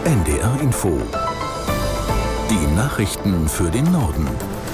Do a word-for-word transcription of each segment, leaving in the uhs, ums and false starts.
N D R Info. Die Nachrichten für den Norden.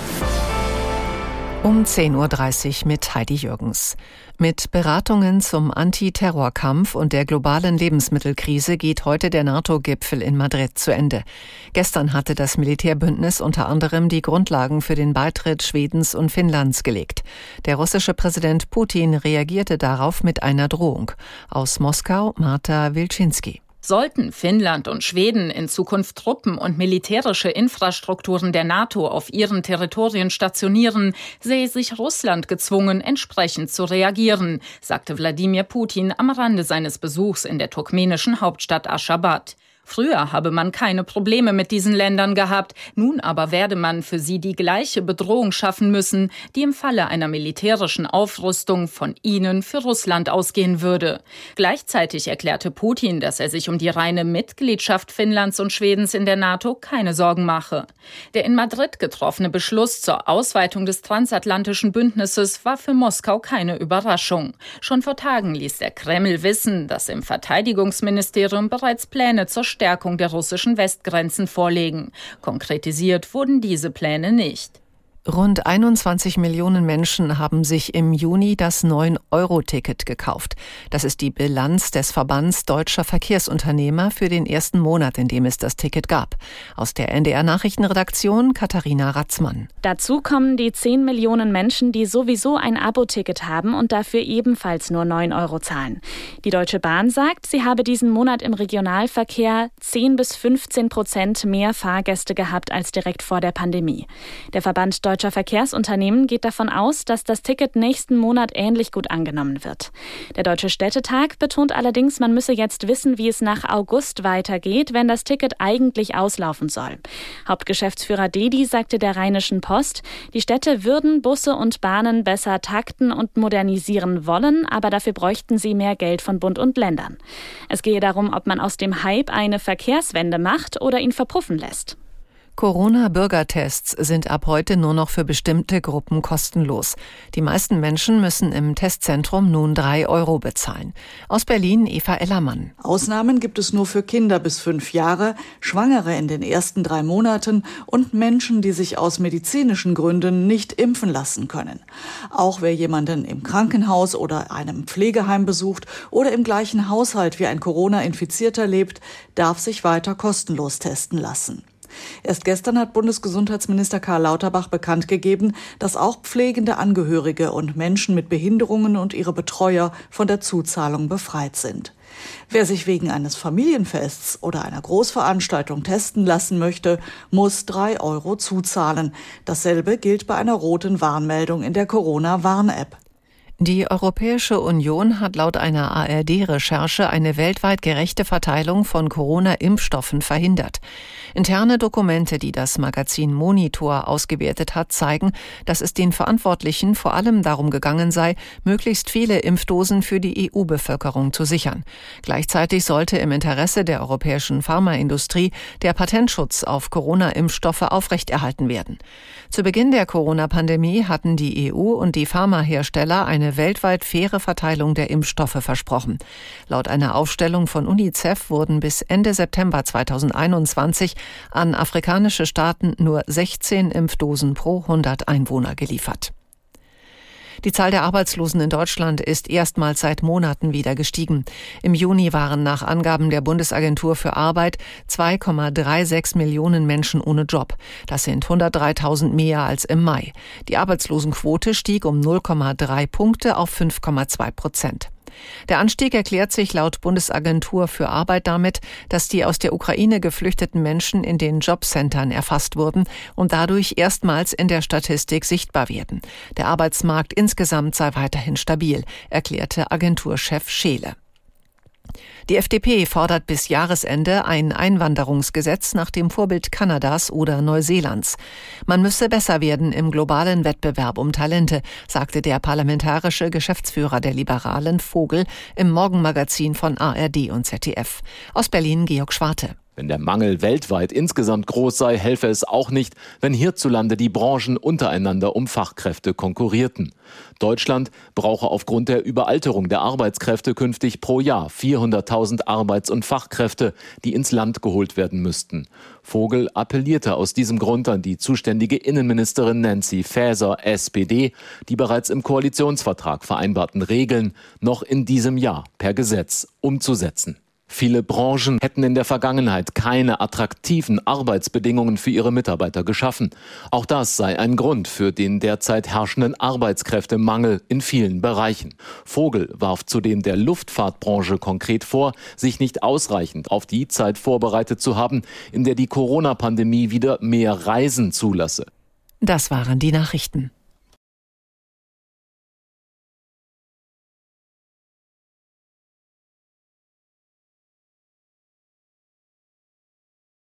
Um zehn Uhr dreißig mit Heidi Jürgens. Mit Beratungen zum Antiterrorkampf und der globalen Lebensmittelkrise geht heute der NATO-Gipfel in Madrid zu Ende. Gestern hatte das Militärbündnis unter anderem die Grundlagen für den Beitritt Schwedens und Finnlands gelegt. Der russische Präsident Putin reagierte darauf mit einer Drohung. Aus Moskau Marta Wilczynski. Sollten Finnland und Schweden in Zukunft Truppen und militärische Infrastrukturen der NATO auf ihren Territorien stationieren, sähe sich Russland gezwungen, entsprechend zu reagieren, sagte Wladimir Putin am Rande seines Besuchs in der turkmenischen Hauptstadt Aşgabat. Früher habe man keine Probleme mit diesen Ländern gehabt, nun aber werde man für sie die gleiche Bedrohung schaffen müssen, die im Falle einer militärischen Aufrüstung von ihnen für Russland ausgehen würde. Gleichzeitig erklärte Putin, dass er sich um die reine Mitgliedschaft Finnlands und Schwedens in der NATO keine Sorgen mache. Der in Madrid getroffene Beschluss zur Ausweitung des transatlantischen Bündnisses war für Moskau keine Überraschung. Schon vor Tagen ließ der Kreml wissen, dass im Verteidigungsministerium bereits Pläne zur Stärkung der russischen Westgrenzen vorlegen. Konkretisiert wurden diese Pläne nicht. Rund einundzwanzig Millionen Menschen haben sich im Juni das neun Euro Ticket gekauft. Das ist die Bilanz des Verbands Deutscher Verkehrsunternehmer für den ersten Monat, in dem es das Ticket gab. Aus der N D R-Nachrichtenredaktion Katharina Ratzmann. Dazu kommen die zehn Millionen Menschen, die sowieso ein Abo-Ticket haben und dafür ebenfalls nur neun Euro zahlen. Die Deutsche Bahn sagt, sie habe diesen Monat im Regionalverkehr zehn bis fünfzehn Prozent mehr Fahrgäste gehabt als direkt vor der Pandemie. Der Verband Deutscher Verkehrsunternehmen geht davon aus, dass das Ticket nächsten Monat ähnlich gut angenommen wird. Der Deutsche Städtetag betont allerdings, man müsse jetzt wissen, wie es nach August weitergeht, wenn das Ticket eigentlich auslaufen soll. Hauptgeschäftsführer Dedi sagte der Rheinischen Post, die Städte würden Busse und Bahnen besser takten und modernisieren wollen, aber dafür bräuchten sie mehr Geld von Bund und Ländern. Es gehe darum, ob man aus dem Hype eine Verkehrswende macht oder ihn verpuffen lässt. Corona-Bürgertests sind ab heute nur noch für bestimmte Gruppen kostenlos. Die meisten Menschen müssen im Testzentrum nun drei Euro bezahlen. Aus Berlin Eva Ellermann. Ausnahmen gibt es nur für Kinder bis fünf Jahre, Schwangere in den ersten drei Monaten und Menschen, die sich aus medizinischen Gründen nicht impfen lassen können. Auch wer jemanden im Krankenhaus oder einem Pflegeheim besucht oder im gleichen Haushalt wie ein Corona-Infizierter lebt, darf sich weiter kostenlos testen lassen. Erst gestern hat Bundesgesundheitsminister Karl Lauterbach bekannt gegeben, dass auch pflegende Angehörige und Menschen mit Behinderungen und ihre Betreuer von der Zuzahlung befreit sind. Wer sich wegen eines Familienfests oder einer Großveranstaltung testen lassen möchte, muss drei Euro zuzahlen. Dasselbe gilt bei einer roten Warnmeldung in der Corona-Warn-App. Die Europäische Union hat laut einer A R D-Recherche eine weltweit gerechte Verteilung von Corona-Impfstoffen verhindert. Interne Dokumente, die das Magazin Monitor ausgewertet hat, zeigen, dass es den Verantwortlichen vor allem darum gegangen sei, möglichst viele Impfdosen für die E U-Bevölkerung zu sichern. Gleichzeitig sollte im Interesse der europäischen Pharmaindustrie der Patentschutz auf Corona-Impfstoffe aufrechterhalten werden. Zu Beginn der Corona-Pandemie hatten die E U und die Pharmahersteller eine weltweit faire Verteilung der Impfstoffe versprochen. Laut einer Aufstellung von UNICEF wurden bis Ende September zweitausendeinundzwanzig an afrikanische Staaten nur sechzehn Impfdosen pro hundert Einwohner geliefert. Die Zahl der Arbeitslosen in Deutschland ist erstmals seit Monaten wieder gestiegen. Im Juni waren nach Angaben der Bundesagentur für Arbeit zwei Komma sechsunddreißig Millionen Menschen ohne Job. Das sind hundertdreitausend mehr als im Mai. Die Arbeitslosenquote stieg um null Komma drei Punkte auf fünf Komma zwei Prozent. Der Anstieg erklärt sich laut Bundesagentur für Arbeit damit, dass die aus der Ukraine geflüchteten Menschen in den Jobcentern erfasst wurden und dadurch erstmals in der Statistik sichtbar werden. Der Arbeitsmarkt insgesamt sei weiterhin stabil, erklärte Agenturchef Scheele. Die F D P fordert bis Jahresende ein Einwanderungsgesetz nach dem Vorbild Kanadas oder Neuseelands. Man müsse besser werden im globalen Wettbewerb um Talente, sagte der parlamentarische Geschäftsführer der Liberalen Vogel im Morgenmagazin von A R D und Z D F. Aus Berlin Georg Schwarte. Wenn der Mangel weltweit insgesamt groß sei, helfe es auch nicht, wenn hierzulande die Branchen untereinander um Fachkräfte konkurrierten. Deutschland brauche aufgrund der Überalterung der Arbeitskräfte künftig pro Jahr vierhunderttausend Arbeits- und Fachkräfte, die ins Land geholt werden müssten. Vogel appellierte aus diesem Grund an die zuständige Innenministerin Nancy Faeser, S P D, die bereits im Koalitionsvertrag vereinbarten Regeln noch in diesem Jahr per Gesetz umzusetzen. Viele Branchen hätten in der Vergangenheit keine attraktiven Arbeitsbedingungen für ihre Mitarbeiter geschaffen. Auch das sei ein Grund für den derzeit herrschenden Arbeitskräftemangel in vielen Bereichen. Vogel warf zudem der Luftfahrtbranche konkret vor, sich nicht ausreichend auf die Zeit vorbereitet zu haben, in der die Corona-Pandemie wieder mehr Reisen zulasse. Das waren die Nachrichten.